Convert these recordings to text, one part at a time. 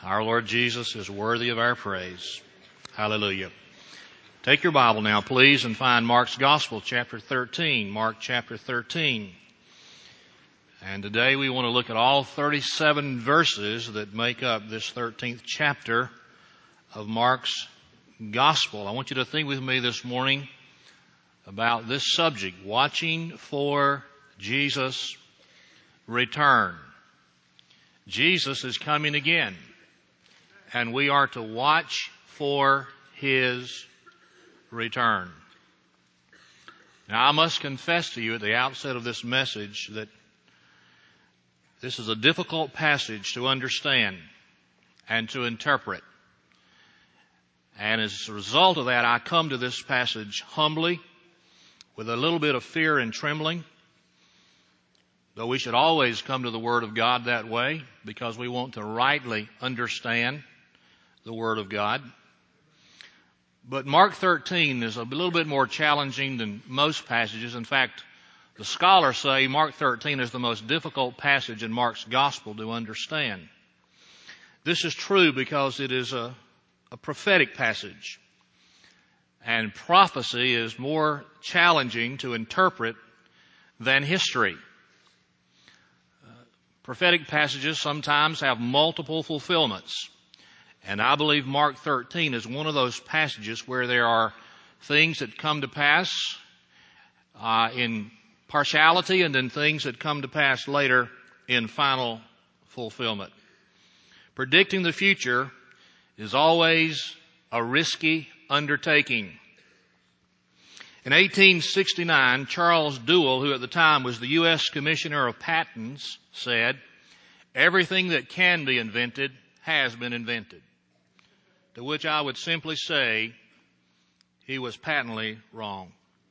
Our Lord Jesus is worthy of our praise. Hallelujah. Take your Bible now, please, and find Mark's Gospel, chapter 13. Mark chapter 13. And today we want to look at all 37 verses that make up this 13th chapter of Mark's Gospel. I want you to think with me this morning about this subject, watching for Jesus' return. Jesus is coming again, and we are to watch for His return. Now, I must confess to you at the outset of this message that this is a difficult passage to understand and to interpret. And as a result of that, I come to this passage humbly, with a little bit of fear and trembling, though we should always come to the Word of God that way because we want to rightly understand the Word of God. But Mark 13 is a little bit more challenging than most passages. In fact, the scholars say Mark 13 is the most difficult passage in Mark's Gospel to understand. This is true because it is a prophetic passage, and prophecy is more challenging to interpret than history. Prophetic passages sometimes have multiple fulfillments, and I believe Mark 13 is one of those passages where there are things that come to pass in partiality and then things that come to pass later in final fulfillment. Predicting the future is always a risky undertaking. In 1869, Charles Duell, who at the time was the U.S. Commissioner of Patents, said, "Everything that can be invented has been invented." To which I would simply say he was patently wrong.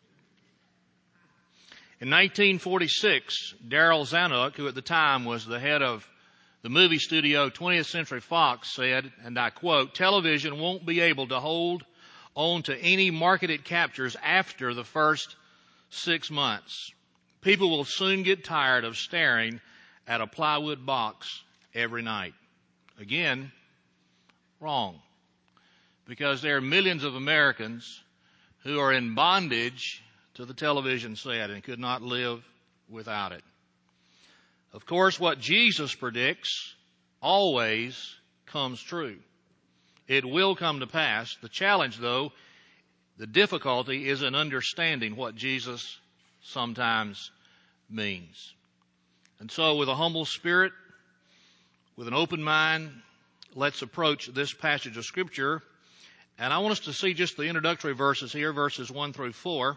In 1946, Darryl Zanuck, who at the time was the head of the movie studio 20th Century Fox, said, and I quote, "Television won't be able to hold on to any market it captures after the first 6 months. People will soon get tired of staring at a plywood box every night." Again, wrong. Because there are millions of Americans who are in bondage to the television set and could not live without it. Of course, what Jesus predicts always comes true. It will come to pass. The challenge, though, the difficulty is in understanding what Jesus sometimes means. And so, with a humble spirit, with an open mind, let's approach this passage of Scripture. And I want us to see just the introductory verses here, verses 1 through 4.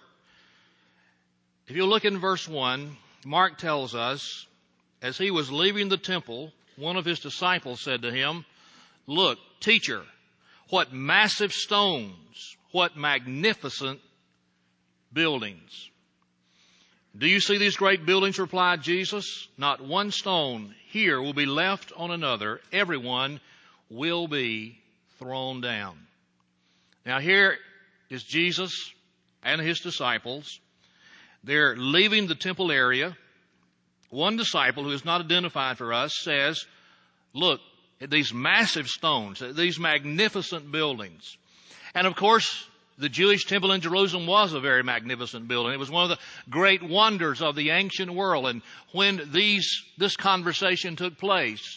If you look in verse 1, Mark tells us, as he was leaving the temple, one of his disciples said to him, "Look, teacher, what massive stones, what magnificent buildings." "Do you see these great buildings?" replied Jesus. "Not one stone here will be left on another. Everyone will be thrown down." Now here is Jesus and his disciples. They're leaving the temple area. One disciple, who is not identified for us, says, "Look at these massive stones, these magnificent buildings." And of course, the Jewish temple in Jerusalem was a very magnificent building. It was one of the great wonders of the ancient world. And when this conversation took place,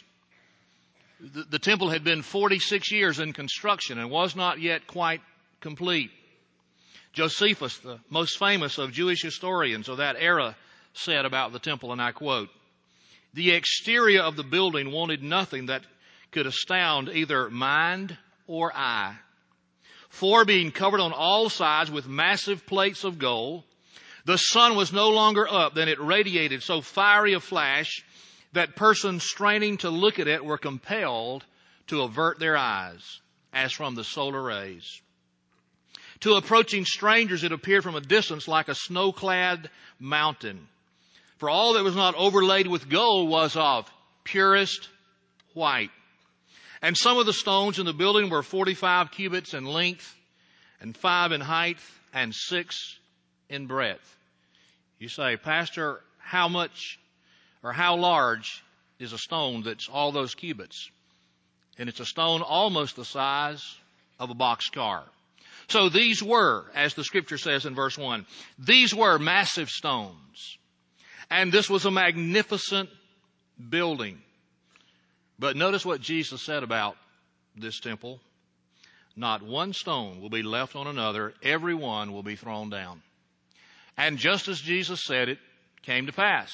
the temple had been 46 years in construction and was not yet quite complete. Josephus, the most famous of Jewish historians of that era, said about the temple, and I quote, "The exterior of the building wanted nothing that could astound either mind or eye. For being covered on all sides with massive plates of gold, the sun was no longer up, then it radiated so fiery a flash that persons straining to look at it were compelled to avert their eyes as from the solar rays. To approaching strangers it appeared from a distance like a snow-clad mountain. For all that was not overlaid with gold was of purest white. And some of the stones in the building were 45 cubits in length, and 5 in height, and 6 in breadth." You say, "Pastor, how much or how large is a stone that's all those cubits?" and it's a stone almost the size of a boxcar. So these were, as the scripture says in verse 1, these were massive stones. And this was a magnificent building. But notice what Jesus said about this temple. Not one stone will be left on another. Every one will be thrown down. And just as Jesus said, it came to pass.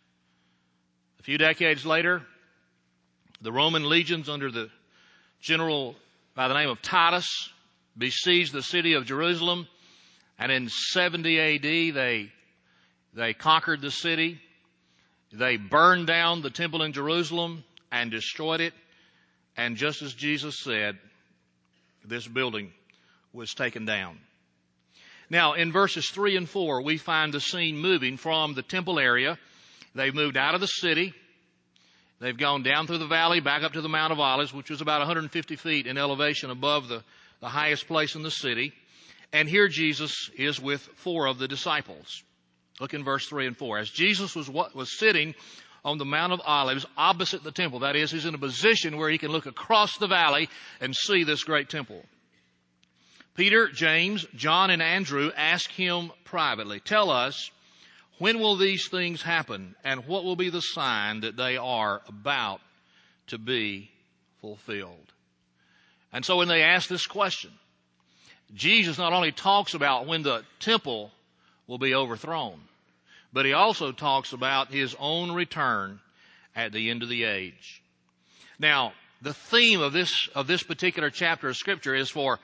A few decades later, the Roman legions under the general by the name of Titus besieged the city of Jerusalem. And in 70 A.D., they conquered the city. They burned down the temple in Jerusalem and destroyed it. And just as Jesus said, this building was taken down. Now, in verses 3 and 4, we find the scene moving from the temple area. They've moved out of the city. They've gone down through the valley, back up to the Mount of Olives, which was about 150 feet in elevation above the highest place in the city. And here Jesus is with 4 of the disciples. Look in verse 3 and 4. As Jesus was sitting on the Mount of Olives opposite the temple, that is, he's in a position where he can look across the valley and see this great temple. Peter, James, John, and Andrew asked him privately, "Tell us, when will these things happen, and what will be the sign that they are about to be fulfilled?" And so when they ask this question, Jesus not only talks about when the temple will be overthrown, but he also talks about his own return at the end of the age. Now, the theme of this particular chapter of Scripture is for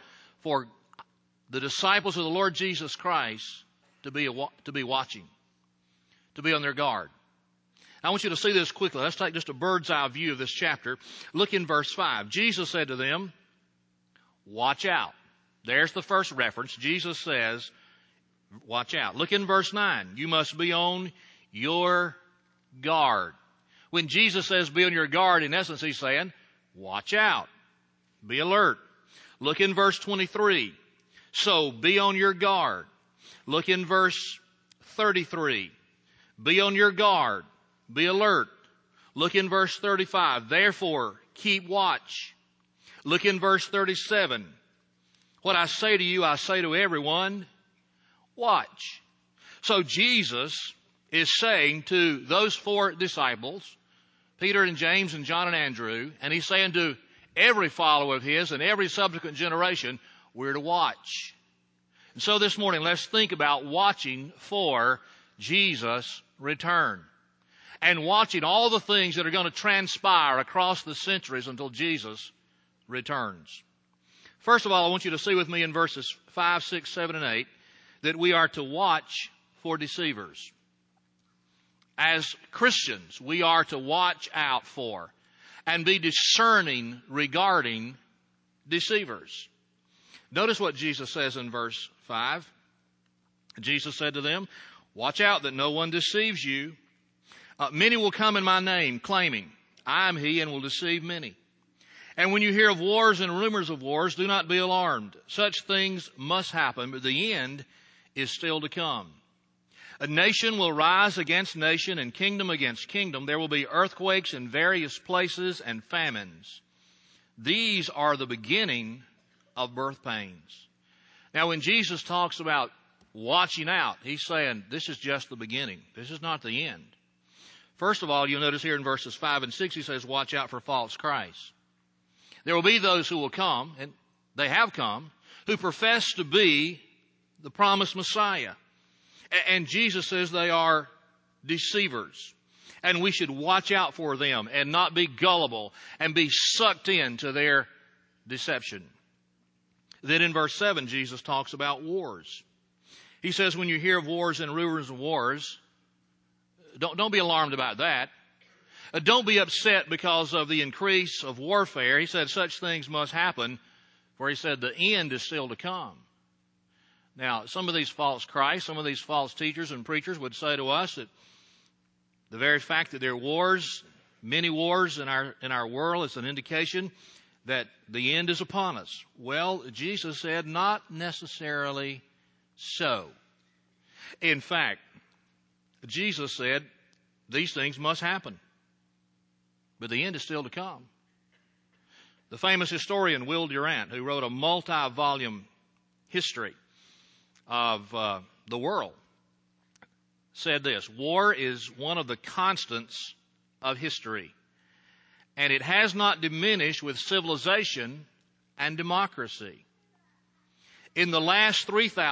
the disciples of the Lord Jesus Christ to be watching, to be on their guard. I want you to see this quickly. Let's take just a bird's eye view of this chapter. Look in verse 5. Jesus said to them, "Watch out." There's the first reference. Jesus says, watch out. Look in verse 9. You must be on your guard. When Jesus says be on your guard, in essence, he's saying, watch out. Be alert. Look in verse 23. So be on your guard. Look in verse 33. Be on your guard. Be alert. Look in verse 35. Therefore, keep watch. Look in verse 37. What I say to you, I say to everyone, watch. So Jesus is saying to those 4 disciples, Peter and James and John and Andrew, and he's saying to every follower of his and every subsequent generation, we're to watch. And so this morning, let's think about watching for Jesus' return and watching all the things that are going to transpire across the centuries until Jesus returns. First of all, I want you to see with me in verses 5, 6, 7, and 8 that we are to watch for deceivers. As Christians, we are to watch out for and be discerning regarding deceivers. Notice what Jesus says in verse 5. Jesus said to them, "Watch out that no one deceives you. Many will come in my name, claiming, I am he, and will deceive many. And when you hear of wars and rumors of wars, do not be alarmed. Such things must happen, but the end is still to come. A nation will rise against nation and kingdom against kingdom. There will be earthquakes in various places and famines. These are the beginning of birth pains." Now, when Jesus talks about watching out, he's saying this is just the beginning. This is not the end. First of all, you'll notice here in verses 5 and 6, he says, watch out for false Christs. There will be those who will come, and they have come, who profess to be the promised Messiah. And Jesus says they are deceivers. And we should watch out for them and not be gullible and be sucked into their deception. Then in verse 7, Jesus talks about wars. He says, when you hear of wars and rumors of wars, don't be alarmed about that. Don't be upset because of the increase of warfare. He said such things must happen, for he said the end is still to come. Now, some of these false Christs, some of these false teachers and preachers would say to us that the very fact that there are wars, many wars in our world, is an indication that the end is upon us. Well, Jesus said not necessarily so. In fact, Jesus said these things must happen, but the end is still to come. The famous historian Will Durant, who wrote a multi-volume history of the world, said this: war is one of the constants of history, and it has not diminished with civilization and democracy. In the last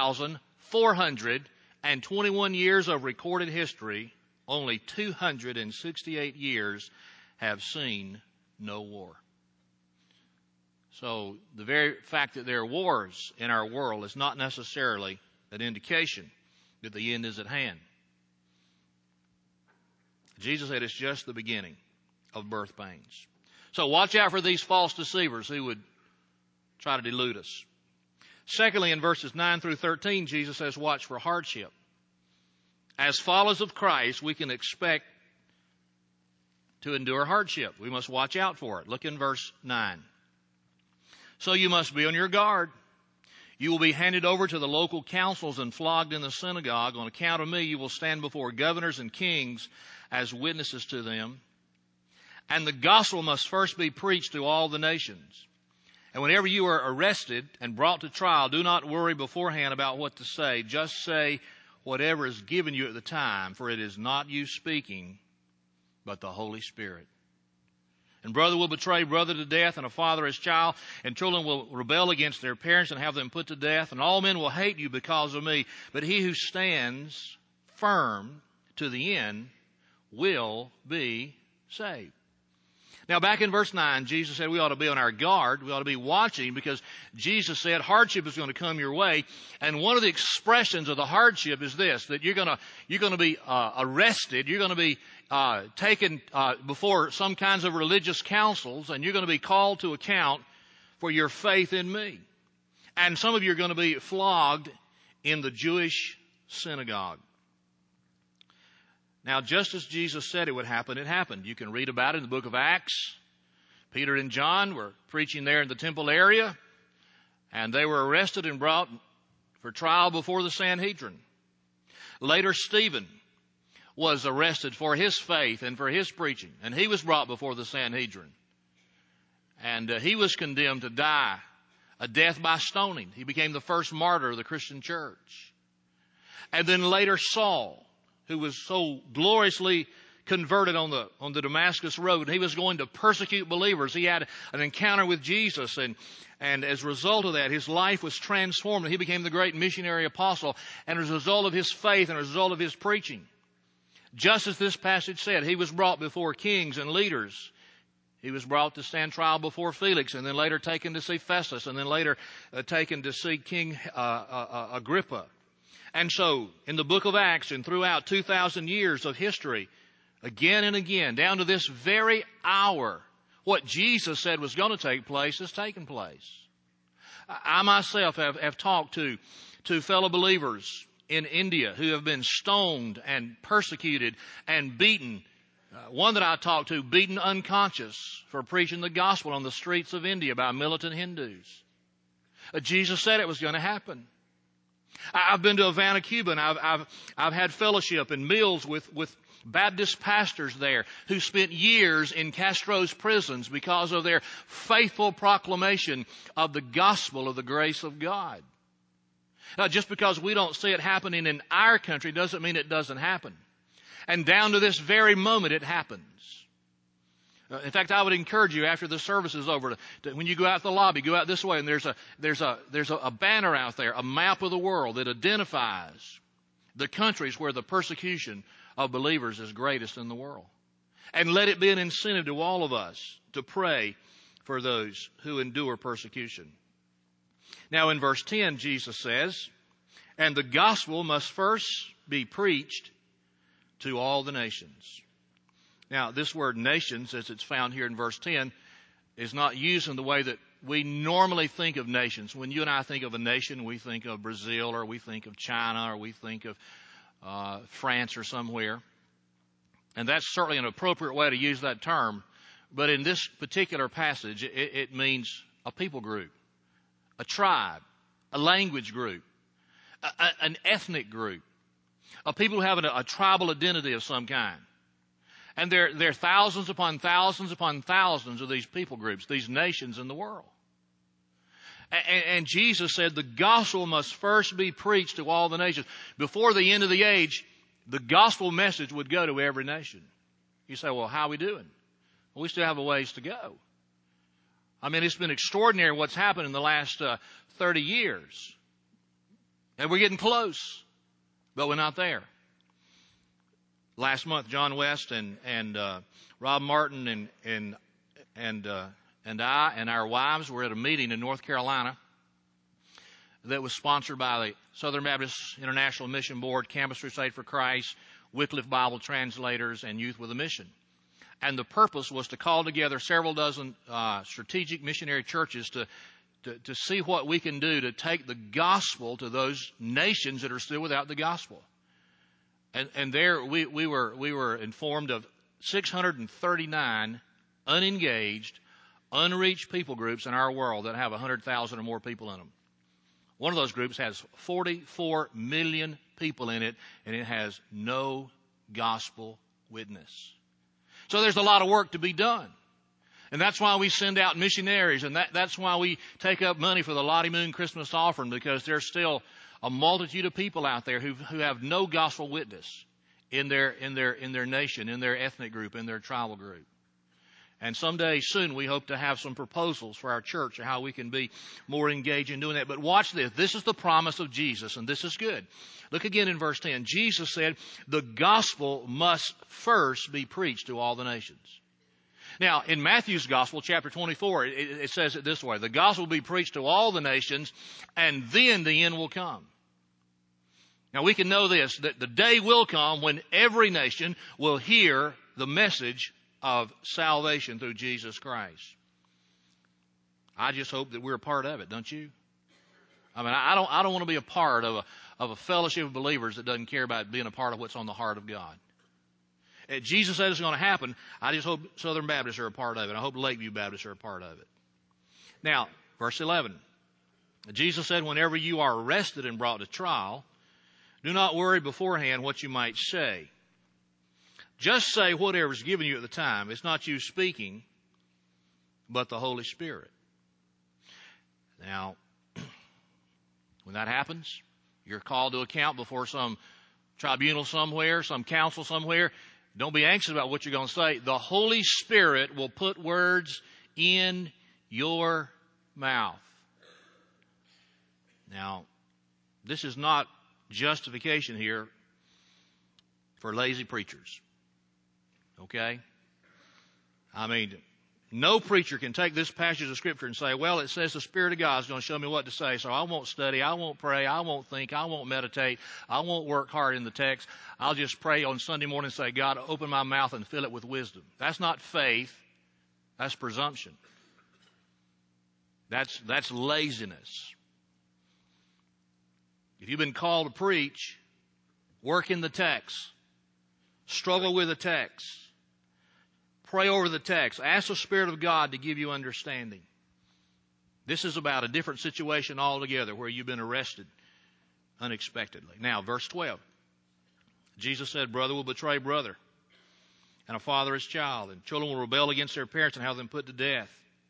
3,421 years of recorded history, only 268 years have seen no war. So the very fact that there are wars in our world is not necessarily an indication that the end is at hand. Jesus said it's just the beginning of birth pains. So watch out for these false deceivers who would try to delude us. Secondly, in verses 9 through 13, Jesus says watch for hardship. As followers of Christ, we can expect to endure hardship. We must watch out for it. Look in verse 9. So you must be on your guard. You will be handed over to the local councils and flogged in the synagogue. On account of me, you will stand before governors and kings as witnesses to them. And the gospel must first be preached to all the nations. And whenever you are arrested and brought to trial, do not worry beforehand about what to say. Just say whatever is given you at the time, for it is not you speaking, but the Holy Spirit. And brother will betray brother to death, and a father his child, and children will rebel against their parents and have them put to death. And all men will hate you because of me. But he who stands firm to the end will be saved. Now, back in verse 9, Jesus said we ought to be on our guard. We ought to be watching, because Jesus said hardship is going to come your way. And one of the expressions of the hardship is this, that you're going to be arrested. You're going to be taken before some kinds of religious councils, and you're going to be called to account for your faith in me. And some of you are going to be flogged in the Jewish synagogue. Now, just as Jesus said it would happen, it happened. You can read about it in the book of Acts. Peter and John were preaching there in the temple area, and they were arrested and brought for trial before the Sanhedrin. Later, Stephen was arrested for his faith and for his preaching, and he was brought before the Sanhedrin. And he was condemned to die a death by stoning. He became the first martyr of the Christian church. And then later, Saul, who was so gloriously converted on the Damascus road. He was going to persecute believers. He had an encounter with Jesus, and as a result of that, his life was transformed, and he became the great missionary apostle, and as a result of his faith and as a result of his preaching. Just as this passage said, he was brought before kings and leaders. He was brought to stand trial before Felix, and then later taken to see Festus, and then later taken to see King Agrippa. And so, in the book of Acts and throughout 2,000 years of history, again and again, down to this very hour, what Jesus said was going to take place has taken place. I myself have talked to fellow believers in India who have been stoned and persecuted and beaten. One that I talked to, beaten unconscious for preaching the gospel on the streets of India by militant Hindus. Jesus said it was going to happen. I've been to Havana, Cuba, and I've had fellowship and meals with Baptist pastors there who spent years in Castro's prisons because of their faithful proclamation of the gospel of the grace of God. Now, just because we don't see it happening in our country doesn't mean it doesn't happen. And down to this very moment, it happens. In fact, I would encourage you after the service is over, when you go out the lobby, go out this way, and there's a banner out there, a map of the world that identifies the countries where the persecution of believers is greatest in the world. And let it be an incentive to all of us to pray for those who endure persecution. Now, in verse 10, Jesus says, and the gospel must first be preached to all the nations. Now, this word nations, as it's found here in verse 10, is not used in the way that we normally think of nations. When you and I think of a nation, we think of Brazil, or we think of China, or we think of France or somewhere. And that's certainly an appropriate way to use that term. But in this particular passage, it means a people group, a tribe, a language group, an ethnic group, a people who have a tribal identity of some kind. And there are thousands upon thousands upon thousands of these people groups, these nations in the world. And Jesus said the gospel must first be preached to all the nations. Before the end of the age, the gospel message would go to every nation. You say, well, how are we doing? Well, we still have a ways to go. I mean, it's been extraordinary what's happened in the last 30 years. And we're getting close, but we're not there. Last month, John West and Rob Martin and I and our wives were at a meeting in North Carolina that was sponsored by the Southern Baptist International Mission Board, Campus Crusade for Christ, Wycliffe Bible Translators, and Youth with a Mission. And the purpose was to call together several dozen strategic missionary churches to see what we can do to take the gospel to those nations that are still without the gospel. And there we were informed of 639 unengaged, unreached people groups in our world that have 100,000 or more people in them. One of those groups has 44 million people in it, and it has no gospel witness. So there's a lot of work to be done. And that's why we send out missionaries, and that's why we take up money for the Lottie Moon Christmas offering, because there's still a multitude of people out there who have no gospel witness in their nation, in their ethnic group, in their tribal group. And someday soon we hope to have some proposals for our church of how we can be more engaged in doing that. But watch this. This is the promise of Jesus, and this is good. Look again in verse 10. Jesus said, the gospel must first be preached to all the nations. Now, in Matthew's gospel, chapter 24, it says it this way. The gospel will be preached to all the nations, and then the end will come. Now, we can know this, that the day will come when every nation will hear the message of salvation through Jesus Christ. I just hope that we're a part of it, don't you? I mean, I don't want to be a part of a fellowship of believers that doesn't care about being a part of what's on the heart of God. Jesus said it's going to happen. I just hope Southern Baptists are a part of it. I hope Lakeview Baptists are a part of it. Now, verse 11. Jesus said, whenever you are arrested and brought to trial, do not worry beforehand what you might say. Just say whatever is given you at the time. It's not you speaking, but the Holy Spirit. Now, when that happens, you're called to account before some tribunal somewhere, some council somewhere. Don't be anxious about what you're going to say. The Holy Spirit will put words in your mouth. Now, this is not justification here for lazy preachers. Okay? I mean, no preacher can take this passage of Scripture and say, well, it says the Spirit of God is going to show me what to say, so I won't study, I won't pray, I won't think, I won't meditate, I won't work hard in the text. I'll just pray on Sunday morning and say, God, open my mouth and fill it with wisdom. That's not faith. That's presumption. That's laziness. If you've been called to preach, work in the text. Struggle with the text. Pray over the text. Ask the Spirit of God to give you understanding. This is about a different situation altogether where you've been arrested unexpectedly. Now, verse 12. Jesus said, brother will betray brother, and a father his child, and children will rebel against their parents and have them put to death.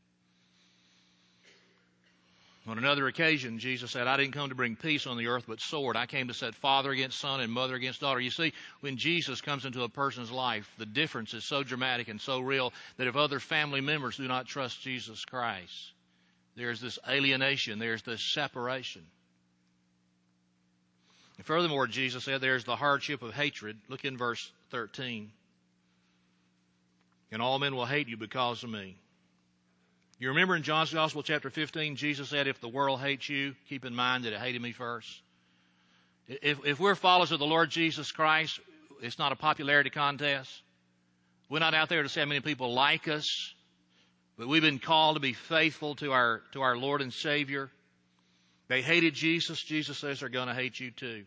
On another occasion, Jesus said, I didn't come to bring peace on the earth, but sword. I came to set father against son and mother against daughter. You see, when Jesus comes into a person's life, the difference is so dramatic and so real that if other family members do not trust Jesus Christ, there's this alienation, there's this separation. And furthermore, Jesus said, there's the hardship of hatred. Look in verse 13. And all men will hate you because of me. You remember in John's Gospel, chapter 15, Jesus said, if the world hates you, keep in mind that it hated me first. If we're followers of the Lord Jesus Christ, it's not a popularity contest. We're not out there to see how many people like us, but we've been called to be faithful to our Lord and Savior. They hated Jesus. Jesus says they're going to hate you too.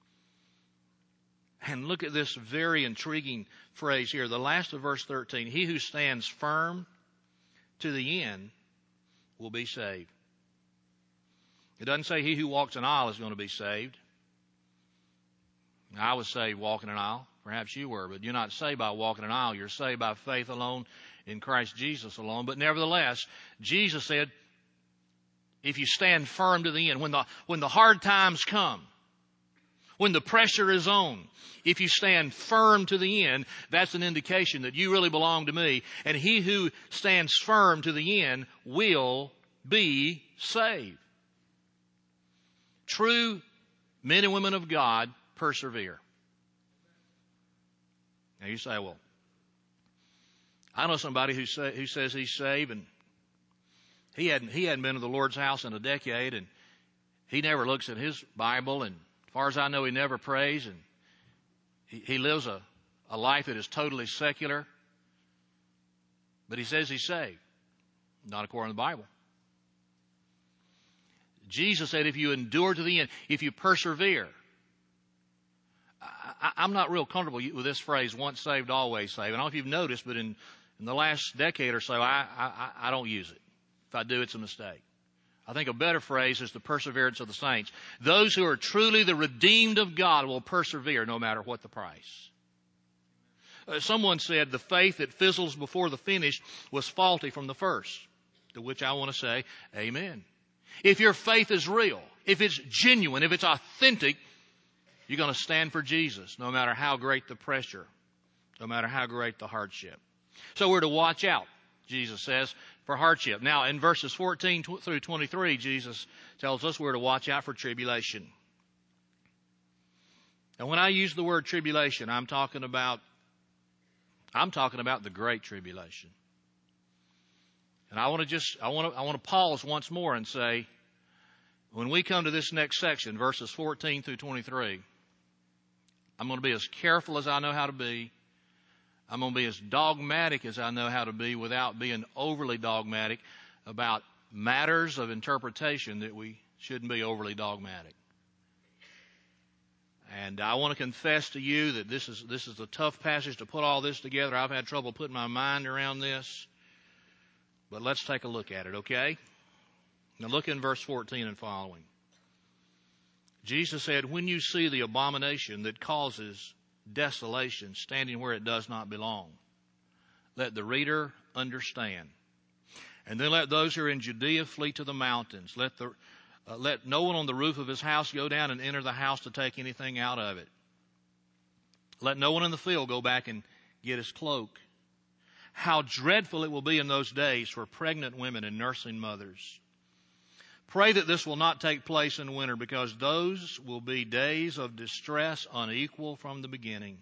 And look at this very intriguing phrase here. The last of verse 13. He who stands firm to the end will be saved. It doesn't say he who walks an aisle is going to be saved. I was saved walking an aisle. Perhaps you were, but you're not saved by walking an aisle. You're saved by faith alone in Christ Jesus alone. But nevertheless, Jesus said, if you stand firm to the end, when the hard times come, when the pressure is on, if you stand firm to the end, that's an indication that you really belong to me. And he who stands firm to the end will be saved. True men and women of God persevere. Now you say, well, I know somebody who says he's saved, and he hadn't been to the Lord's house in a decade, and he never looks at his Bible, and as far as I know, he never prays, and he lives a life that is totally secular. But he says he's saved. Not according to the Bible. Jesus said if you endure to the end, if you persevere. I'm not real comfortable with this phrase, once saved, always saved. I don't know if you've noticed, but in the last decade or so, I don't use it. If I do, it's a mistake. I think a better phrase is the perseverance of the saints. Those who are truly the redeemed of God will persevere no matter what the price. Someone said the faith that fizzles before the finish was faulty from the first, to which I want to say, amen. If your faith is real, if it's genuine, if it's authentic, you're going to stand for Jesus no matter how great the pressure, no matter how great the hardship. So we're to watch out, Jesus says, for hardship. Now, in verses 14 through 23, Jesus tells us we're to watch out for tribulation. And when I use the word tribulation, I'm talking about the great tribulation. And I want to pause once more and say, when we come to this next section, verses 14 through 23, I'm going to be as careful as I know how to be. I'm going to be as dogmatic as I know how to be without being overly dogmatic about matters of interpretation that we shouldn't be overly dogmatic. And I want to confess to you that this is a tough passage to put all this together. I've had trouble putting my mind around this. But let's take a look at it, okay? Now look in verse 14 and following. Jesus said, when you see the abomination that causes desolation standing where it does not belong, let the reader understand. And then let those who are in Judea flee to the mountains. Let no one on the roof of his house go down and enter the house to take anything out of it. Let no one in the field go back and get his cloak. How dreadful it will be in those days for pregnant women and nursing mothers. Pray that this will not take place in winter, because those will be days of distress unequal from the beginning,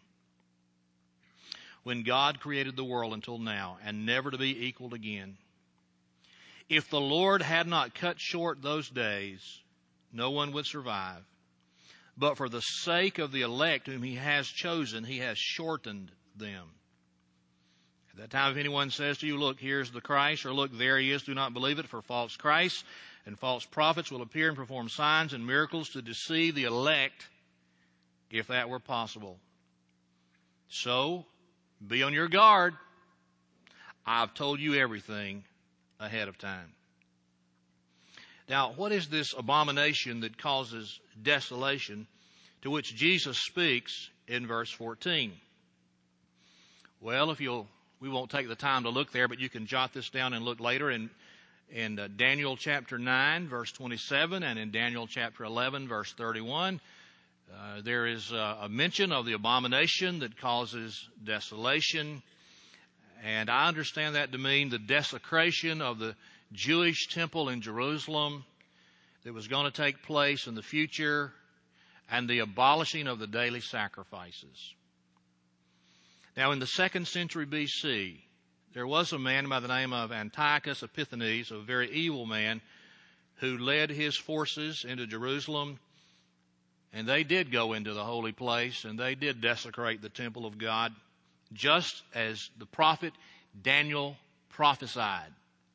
when God created the world until now, and never to be equaled again. If the Lord had not cut short those days, no one would survive. But for the sake of the elect whom he has chosen, he has shortened them. At that time, if anyone says to you, look, here's the Christ, or look, there he is, do not believe it, for false Christs and false prophets will appear and perform signs and miracles to deceive the elect, if that were possible. So, be on your guard. I've told you everything ahead of time. Now, what is this abomination that causes desolation to which Jesus speaks in verse 14? Well, we won't take the time to look there, but you can jot this down and look later in Daniel chapter 9, verse 27, and in Daniel chapter 11, verse 31. There is a mention of the abomination that causes desolation, and I understand that to mean the desecration of the Jewish temple in Jerusalem that was going to take place in the future, and the abolishing of the daily sacrifices. Now, in the 2nd century BC, there was a man by the name of Antiochus Epiphanes, a very evil man, who led his forces into Jerusalem, and they did go into the holy place, and they did desecrate the temple of God, just as the prophet Daniel prophesied.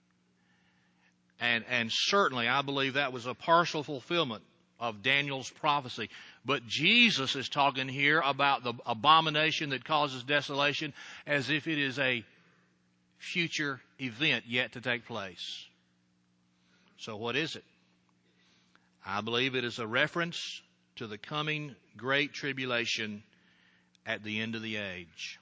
And certainly, I believe that was a partial fulfillment of Daniel's prophecy. But Jesus is talking here about the abomination that causes desolation as if it is a future event yet to take place. So what is it? I believe it is a reference to the coming great tribulation at the end of the age.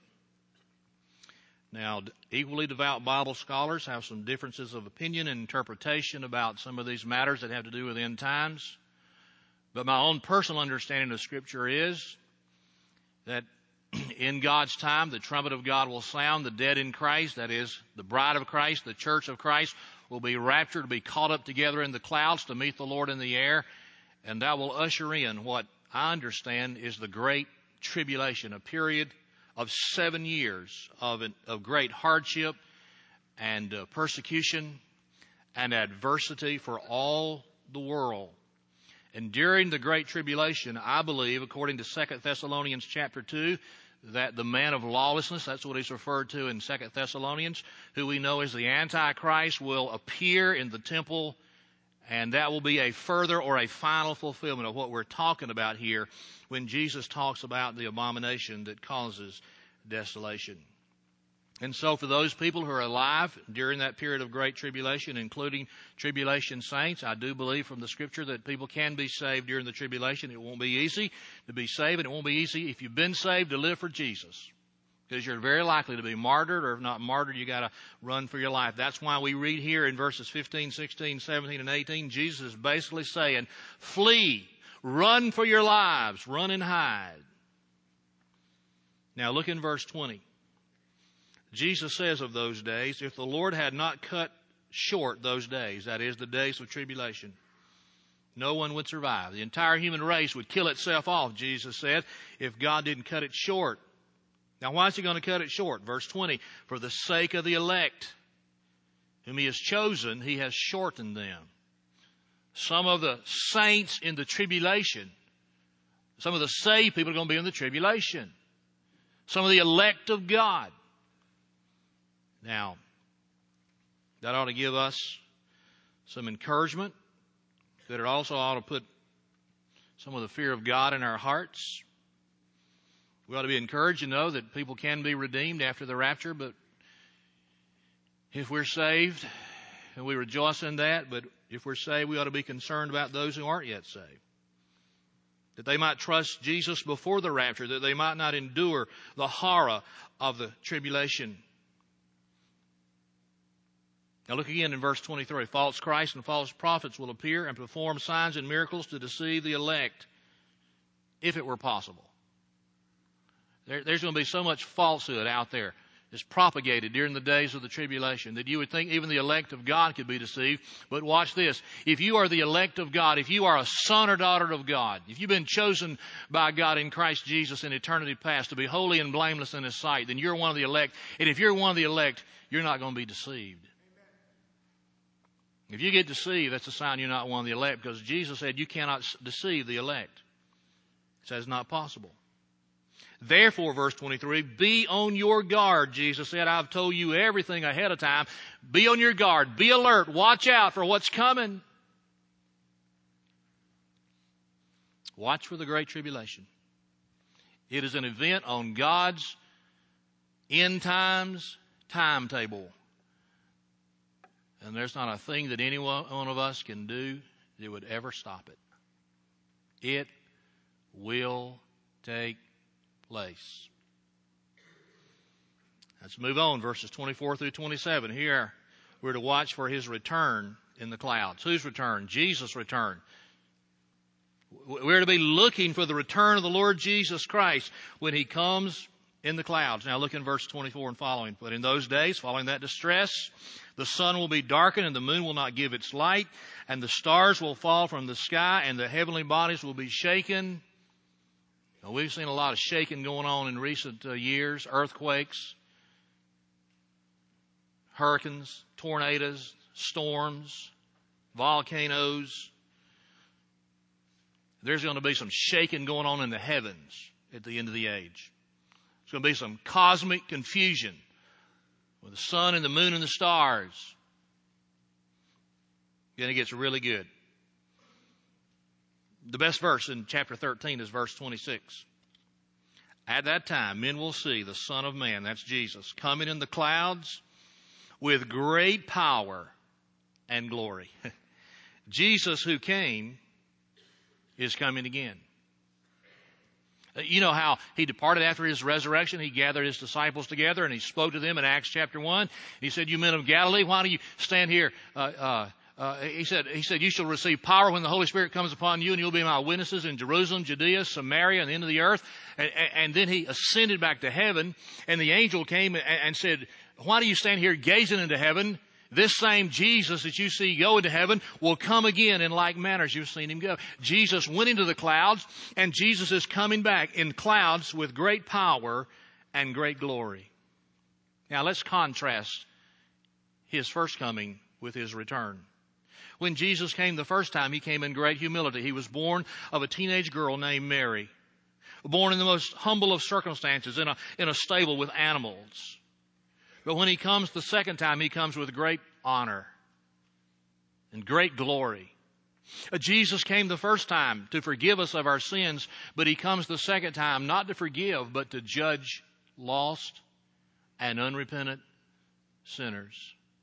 Now, equally devout Bible scholars have some differences of opinion and interpretation about some of these matters that have to do with end times. But my own personal understanding of Scripture is that in God's time, the trumpet of God will sound. The dead in Christ, that is, the bride of Christ, the church of Christ, will be raptured, to be caught up together in the clouds to meet the Lord in the air. And that will usher in what I understand is the great tribulation, a period of 7 years of great hardship and persecution and adversity for all the world. And during the great tribulation, I believe, according to 2 Thessalonians chapter 2, that the man of lawlessness, that's what he's referred to in 2 Thessalonians, who we know as the Antichrist, will appear in the temple, and that will be a further or a final fulfillment of what we're talking about here when Jesus talks about the abomination that causes desolation. And so for those people who are alive during that period of great tribulation, including tribulation saints, I do believe from the Scripture that people can be saved during the tribulation. It won't be easy to be saved, and it won't be easy if you've been saved to live for Jesus, because you're very likely to be martyred, or if not martyred, you got to run for your life. That's why we read here in verses 15, 16, 17, and 18, Jesus is basically saying, flee, run for your lives, run and hide. Now look in verse 20. Jesus says of those days, if the Lord had not cut short those days, that is, the days of tribulation, no one would survive. The entire human race would kill itself off, Jesus said, if God didn't cut it short. Now, why is he going to cut it short? Verse 20, for the sake of the elect, whom he has chosen, he has shortened them. Some of the saints in the tribulation, some of the saved people are going to be in the tribulation. Some of the elect of God. Now, that ought to give us some encouragement, but it also ought to put some of the fear of God in our hearts. We ought to be encouraged to know that people can be redeemed after the rapture, but if we're saved, and we rejoice in that, but if we're saved, we ought to be concerned about those who aren't yet saved. That they might trust Jesus before the rapture, that they might not endure the horror of the tribulation. Now look again in verse 23. False Christs and false prophets will appear and perform signs and miracles to deceive the elect, if it were possible. There's going to be so much falsehood out there that's propagated during the days of the tribulation that you would think even the elect of God could be deceived. But watch this. If you are the elect of God, if you are a son or daughter of God, if you've been chosen by God in Christ Jesus in eternity past to be holy and blameless in His sight, then you're one of the elect. And if you're one of the elect, you're not going to be deceived. If you get deceived, that's a sign you're not one of the elect, because Jesus said you cannot deceive the elect. He says it's not possible. Therefore, verse 23, be on your guard. Jesus said, I've told you everything ahead of time. Be on your guard. Be alert. Watch out for what's coming. Watch for the great tribulation. It is an event on God's end times timetable. And there's not a thing that any one of us can do that would ever stop it. It will take place. Let's move on, verses 24 through 27. Here we're to watch for His return in the clouds. Whose return? Jesus' return. We're to be looking for the return of the Lord Jesus Christ when He comes in the clouds. Now look in verse 24 and following. But in those days, following that distress, the sun will be darkened and the moon will not give its light, and the stars will fall from the sky, and the heavenly bodies will be shaken. Now, we've seen a lot of shaking going on in recent years. Earthquakes, hurricanes, tornadoes, storms, volcanoes. There's going to be some shaking going on in the heavens at the end of the age. There's going to be some cosmic confusion with the sun and the moon and the stars. Then it gets really good. The best verse in chapter 13 is verse 26. At that time, men will see the Son of Man, that's Jesus, coming in the clouds with great power and glory. Jesus who came is coming again. You know how he departed after his resurrection. He gathered his disciples together and he spoke to them in Acts chapter 1. He said, you men of Galilee, why do you stand here? He said, you shall receive power when the Holy Spirit comes upon you, and you'll be my witnesses in Jerusalem, Judea, Samaria, and the end of the earth. And then he ascended back to heaven, and the angel came and said, why do you stand here gazing into heaven? This same Jesus that you see go into heaven will come again in like manner as you've seen him go. Jesus went into the clouds, and Jesus is coming back in clouds with great power and great glory. Now let's contrast his first coming with his return. When Jesus came the first time, he came in great humility. He was born of a teenage girl named Mary, born in the most humble of circumstances, in a stable with animals. But when he comes the second time, he comes with great honor and great glory. Jesus came the first time to forgive us of our sins, but he comes the second time not to forgive, but to judge lost and unrepentant sinners.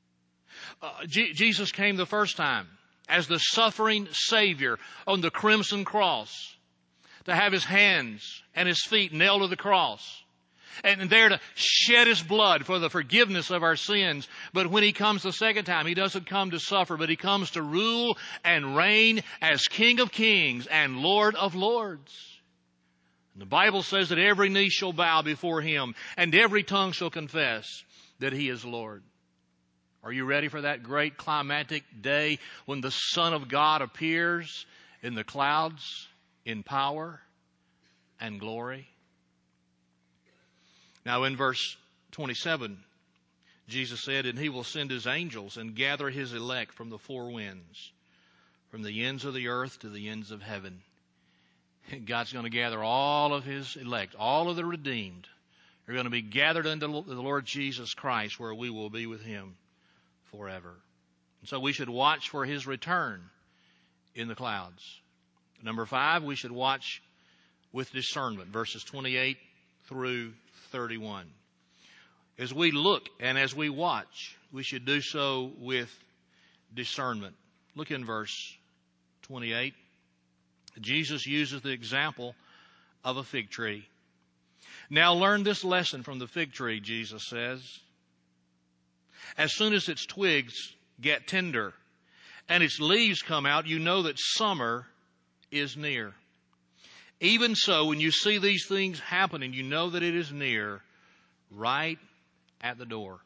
Jesus came the first time as the suffering Savior on the crimson cross, to have his hands and his feet nailed to the cross, and there to shed his blood for the forgiveness of our sins. But when he comes the second time, he doesn't come to suffer, but he comes to rule and reign as King of Kings and Lord of Lords. And the Bible says that every knee shall bow before him, and every tongue shall confess that he is Lord. Are you ready for that great climactic day when the Son of God appears in the clouds in power and glory? Now in verse 27, Jesus said, and he will send his angels and gather his elect from the four winds, from the ends of the earth to the ends of heaven. God's going to gather all of his elect, all of the redeemed are going to be gathered unto the Lord Jesus Christ, where we will be with him forever. And so we should watch for his return in the clouds. Number 5, we should watch with discernment, verses 28 through 31. As we look and as we watch, we should do so with discernment. Look in verse 28. Jesus uses the example of a fig tree. Now learn this lesson from the fig tree, Jesus says. As soon as its twigs get tender and its leaves come out, you know that summer is near. Even so, when you see these things happening, you know that it is near, right at the door.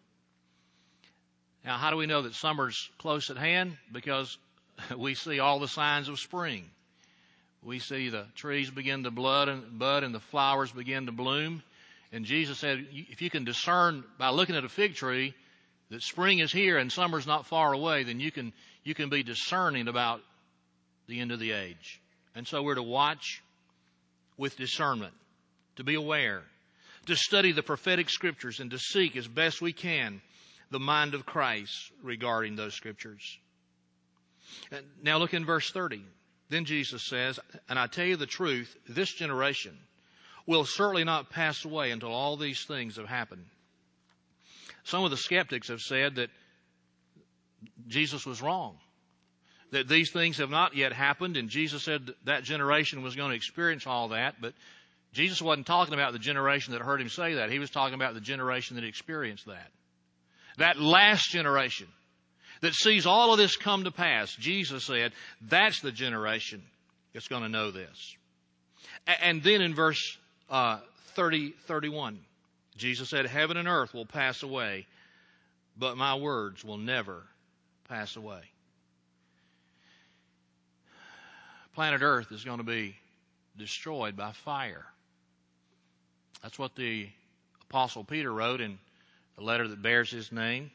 Now, how do we know that summer's close at hand? Because we see all the signs of spring. We see the trees begin to bud and the flowers begin to bloom. And Jesus said, if you can discern by looking at a fig tree that spring is here and summer's not far away, then you can be discerning about the end of the age. And so we're to watch with discernment, to be aware, to study the prophetic scriptures, and to seek as best we can the mind of Christ regarding those scriptures. Now look in verse 30. Then Jesus says, and I tell you the truth, this generation will certainly not pass away until all these things have happened. Some of the skeptics have said that Jesus was wrong, that these things have not yet happened, and Jesus said that generation was going to experience all that, but Jesus wasn't talking about the generation that heard him say that. He was talking about the generation that experienced that. That last generation that sees all of this come to pass, Jesus said, that's the generation that's going to know this. And then in verse 31, Jesus said, heaven and earth will pass away, but my words will never pass away. Planet Earth is going to be destroyed by fire. That's what the Apostle Peter wrote in the letter that bears his name.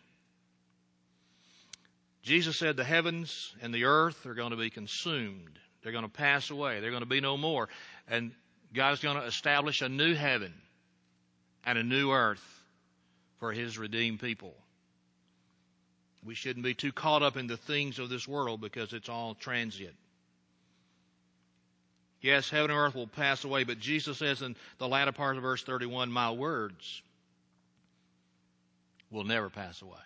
Jesus said the heavens and the earth are going to be consumed. They're going to pass away. They're going to be no more. And God's going to establish a new heaven and a new earth for his redeemed people. We shouldn't be too caught up in the things of this world because it's all transient. Yes, heaven and earth will pass away, but Jesus says in the latter part of verse 31, my words will never pass away.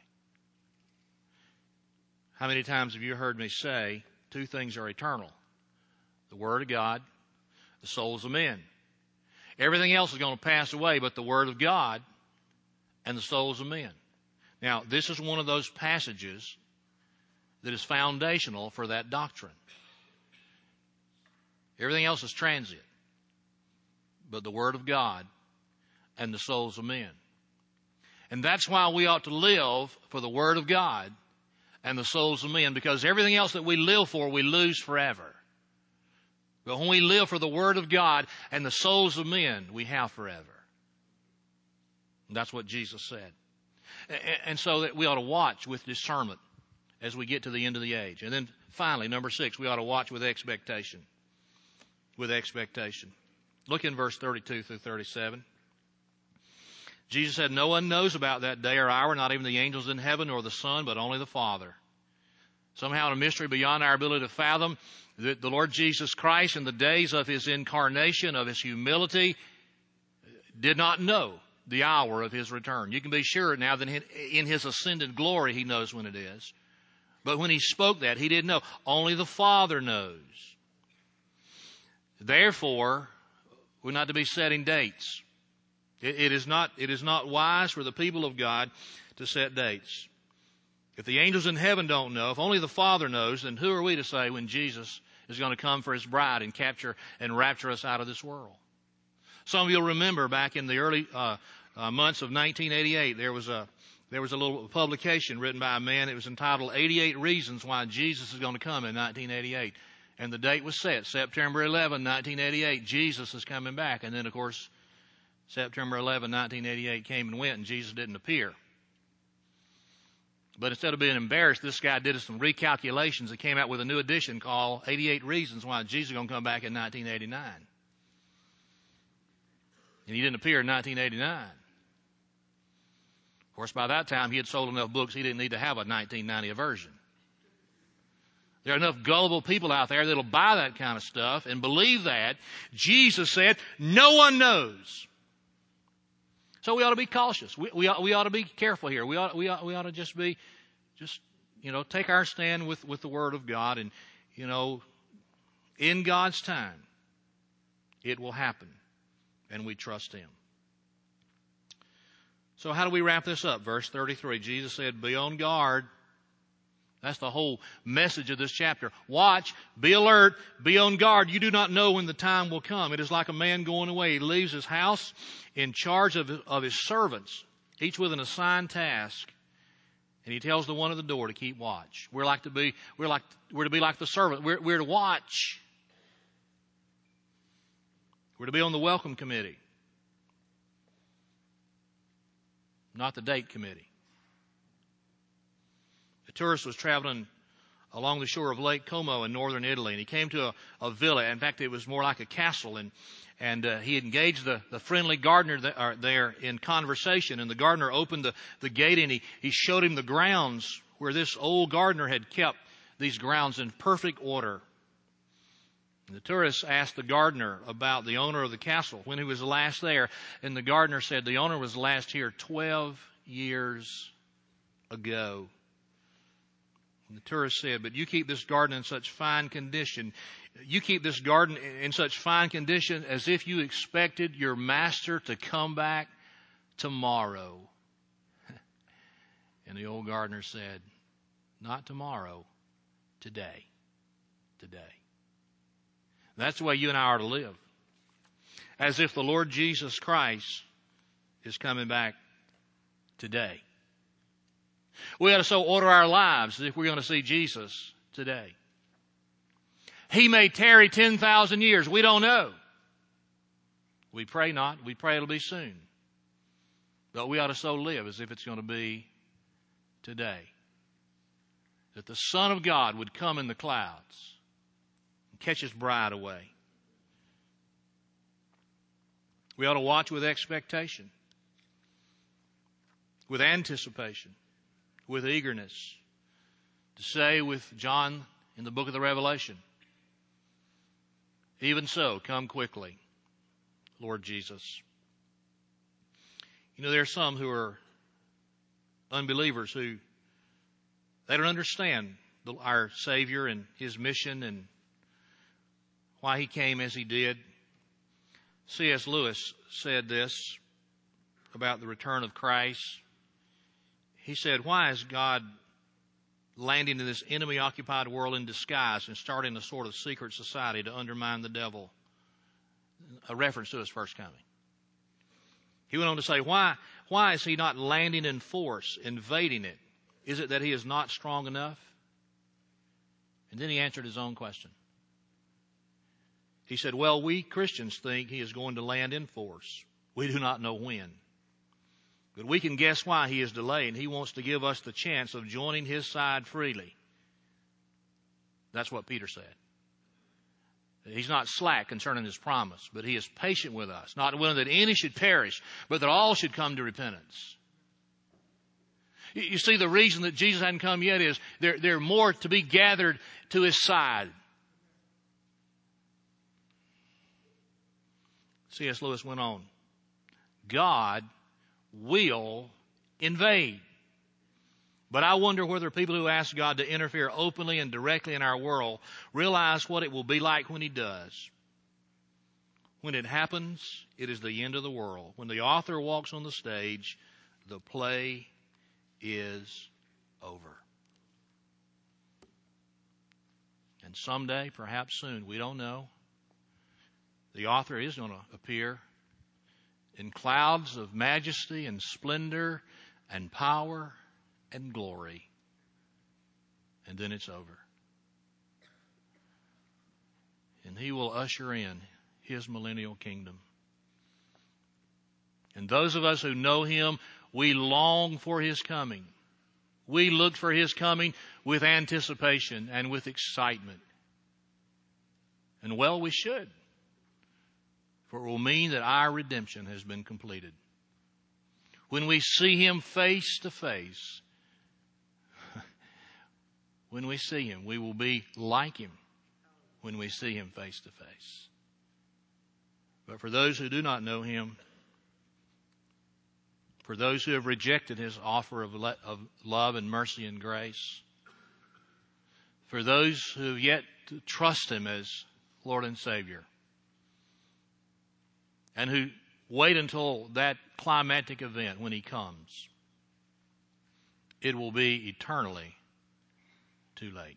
How many times have you heard me say two things are eternal? The Word of God, the souls of men. Everything else is going to pass away but the Word of God and the souls of men. Now, this is one of those passages that is foundational for that doctrine. Everything else is transient but the Word of God and the souls of men. And that's why we ought to live for the Word of God and the souls of men, because everything else that we live for, we lose forever. But when we live for the Word of God and the souls of men, we have forever. And that's what Jesus said. And so that we ought to watch with discernment as we get to the end of the age. And then finally, number 6, we ought to watch with expectation. With expectation. Look in verse 32 through 37. Jesus said, "No one knows about that day or hour, not even the angels in heaven or the Son, but only the Father." Somehow in a mystery beyond our ability to fathom, the Lord Jesus Christ in the days of His incarnation, of His humility, did not know the hour of His return. You can be sure now that in His ascended glory He knows when it is. But when He spoke that, He didn't know. Only the Father knows. Therefore, we're not to be setting dates. It is not wise for the people of God to set dates. If the angels in heaven don't know, if only the Father knows, then who are we to say when Jesus is going to come for His bride and capture and rapture us out of this world? Some of you will remember back in the early months of 1988, there was a little publication written by a man. It was entitled 88 Reasons Why Jesus is Going to Come in 1988. And the date was set, September 11, 1988. Jesus is coming back. And then, of course, September 11, 1988 came and went, and Jesus didn't appear. But instead of being embarrassed, this guy did some recalculations and came out with a new edition called 88 Reasons Why Jesus is going to Come Back in 1989. And He didn't appear in 1989. Of course, by that time, he had sold enough books, he didn't need to have a 1990 version. There are enough gullible people out there that will buy that kind of stuff and believe that. Jesus said, no one knows. So we ought to be cautious. We ought to be careful here. We ought to just take our stand with the Word of God, and in God's time it will happen, and we trust Him. So how do we wrap this up? Verse 33, Jesus said, "Be on guard." That's the whole message of this chapter. Watch, be alert, be on guard. You do not know when the time will come. It is like a man going away. He leaves his house in charge of his servants, each with an assigned task. And he tells the one at the door to keep watch. We're to be like the servant. We're to watch. We're to be on the welcome committee, not the date committee. A tourist was traveling along the shore of Lake Como in northern Italy, and he came to a villa. In fact, it was more like a castle, and he engaged the friendly gardener there in conversation, and the gardener opened the gate, and he showed him the grounds where this old gardener had kept these grounds in perfect order. And the tourist asked the gardener about the owner of the castle, when he was last there, and the gardener said the owner was last here 12 years ago. And the tourist said, "But you keep this garden in such fine condition. You keep this garden in such fine condition as if you expected your master to come back tomorrow." And the old gardener said, "Not tomorrow, today. Today." That's the way you and I are to live. As if the Lord Jesus Christ is coming back today. We ought to so order our lives as if we're going to see Jesus today. He may tarry 10,000 years. We don't know. We pray not. We pray it'll be soon. But we ought to so live as if it's going to be today. That the Son of God would come in the clouds and catch His bride away. We ought to watch with expectation, with anticipation, with eagerness, to say with John in the book of the Revelation, "Even so, come quickly, Lord Jesus." There are some who are unbelievers who they don't understand our Savior and His mission and why He came as He did. C.S. Lewis said this about the return of Christ. He said, why is God landing in this enemy-occupied world in disguise and starting a sort of secret society to undermine the devil? A reference to his first coming. He went on to say, why is he not landing in force, invading it? Is it that he is not strong enough? And then he answered his own question. He said, well, we Christians think he is going to land in force. We do not know when. But we can guess why he is delaying. He wants to give us the chance of joining his side freely. That's what Peter said. He's not slack concerning his promise, but he is patient with us, not willing that any should perish, but that all should come to repentance. You see, the reason that Jesus hadn't come yet is there are more to be gathered to his side. C.S. Lewis went on. God will invade. But I wonder whether people who ask God to interfere openly and directly in our world realize what it will be like when he does. When it happens, it is the end of the world. When the author walks on the stage, the play is over. And someday, perhaps soon, we don't know, the author is going to appear in clouds of majesty and splendor and power and glory. And then it's over. And he will usher in his millennial kingdom. And those of us who know him, we long for his coming. We look for his coming with anticipation and with excitement. And well, we should. For it will mean that our redemption has been completed. When we see him face to face, when we see him, we will be like him when we see him face to face. But for those who do not know him, for those who have rejected his offer of love and mercy and grace, for those who have yet to trust him as Lord and Savior, and who wait until that climactic event when he comes, it will be eternally too late.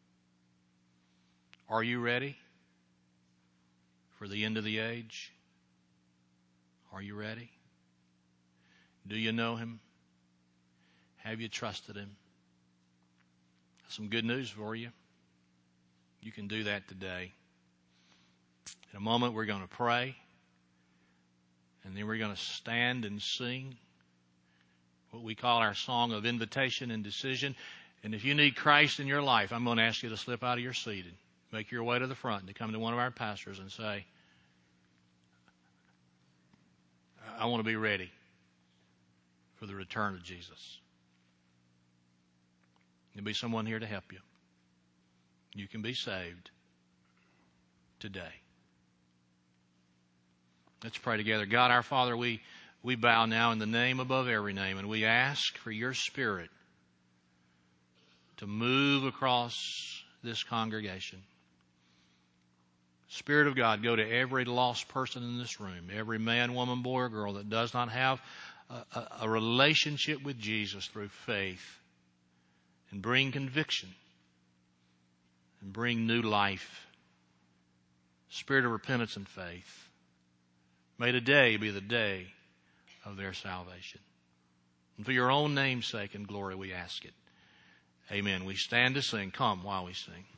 Are you ready for the end of the age? Are you ready? Do you know him? Have you trusted him? Some good news for you. You can do that today. In a moment, we're going to pray. And then we're going to stand and sing what we call our song of invitation and decision. And if you need Christ in your life, I'm going to ask you to slip out of your seat and make your way to the front and to come to one of our pastors and say, I want to be ready for the return of Jesus. There'll be someone here to help you. You can be saved today. Let's pray together. God, our Father, we bow now in the name above every name, and we ask for your Spirit to move across this congregation. Spirit of God, go to every lost person in this room, every man, woman, boy, or girl that does not have a relationship with Jesus through faith, and bring conviction and bring new life, spirit of repentance and faith. May today be the day of their salvation. And for your own name's sake and glory, we ask it. Amen. We stand to sing. Come while we sing.